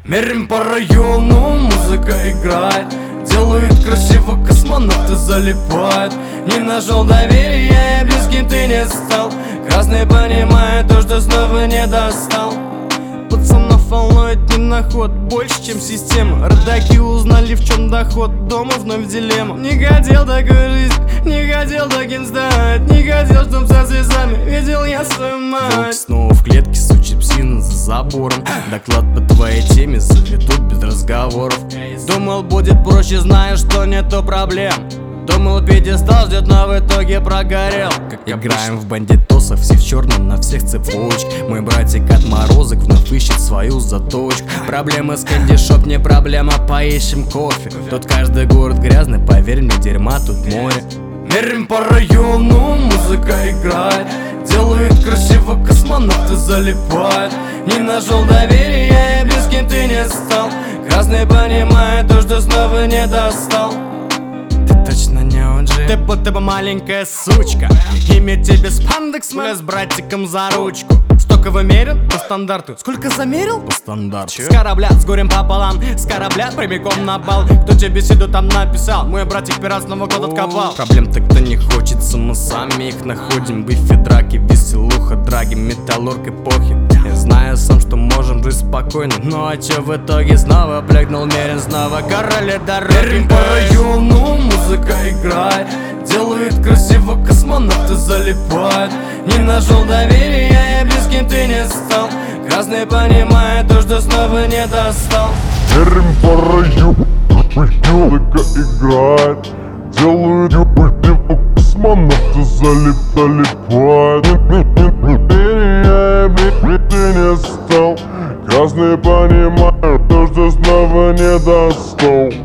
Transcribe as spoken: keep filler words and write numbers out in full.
Мерим по району, музыка играет, делают красиво, космонавты залипают. Не нашел доверия, близким ты не стал. Красный понимает то, что снова не достал. Пацанов волнует не наход больше, чем система. Родаки узнали, в чем доход, дома вновь дилемма. Не хотел такой жизни, не хотел таким стать. Не хотел, чтоб со слезами видел я свою мать. Волк снова в клетке, сучий псина за забором. Доклад по твоей теме заведут без разговоров. Думал, будет проще, зная, что нету проблем. Думал, пьедестал ждет, но в итоге прогорел. Как играем в бандитосов, все в черном, на всех цепочек. Мой братик отморозок вновь ищет свою заточку. Проблемы с кандишоп не проблема, поищем кофе. Тут каждый город грязный, поверь мне, дерьма тут море. Мерим по району, музыка играет, делают красиво, космонавты залипают. Не нашел доверия, близким ты не стал. Красный понимает то, что снова не достал. Точно не он же. Ты будто бы маленькая сучка. Имя тебе спандекс, мы с братиком за ручку. Столько вымерен по стандарту. Сколько замерил? По стандарту. С корабля с горем пополам, с корабля прямиком на бал. Кто тебе беседу там написал? Мой братик пират снова год откопал. Проблем так-то не хочется, мы сами их находим. Бифи, драки, веселуха, драги, металлург эпохи. Я знаю сам, что можем жить спокойно. Ну а чё в итоге? Снова блегнул мерен, снова короли дороги. Мерим по району, музыка играет, делают красиво, космонавты залипают. Не нашел доверия, и близким ты не стал. Красный понимает то, что снова не достал. Мерим по району, музыка играет, делают красиво, космонавты залипают. Ты не стал. Красный понимает то, что снова не достал.